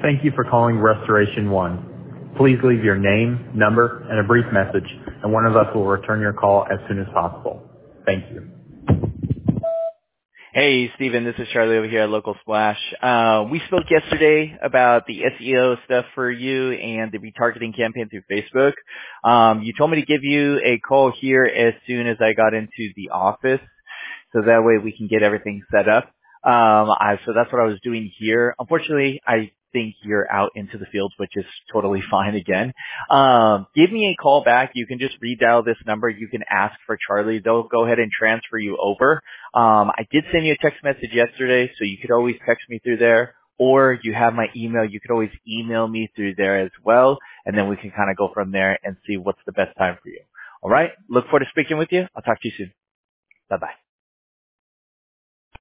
Thank you for calling Restoration One. Please leave your name, number, and a brief message, and one of us will return your call as soon as possible. Thank you. Hey, Steven, this is Charlie over here at Local Splash. We spoke yesterday about the SEO stuff for you and the retargeting campaign through Facebook. You told me to give you a call here as soon as I got into the office, so that way we can get everything set up. So that's what I was doing here. Unfortunately, I think you're out into the field, which is totally fine again. Give me a call back. You can just redial this number. You can ask for Charlie. They'll go ahead and transfer you over. I did send you a text message yesterday, so you could always text me through there, or you have my email. You could always email me through there as well, and then we can kind of go from there and see what's the best time for you. All right? Look forward to speaking with you. I'll talk to you soon. Bye-bye.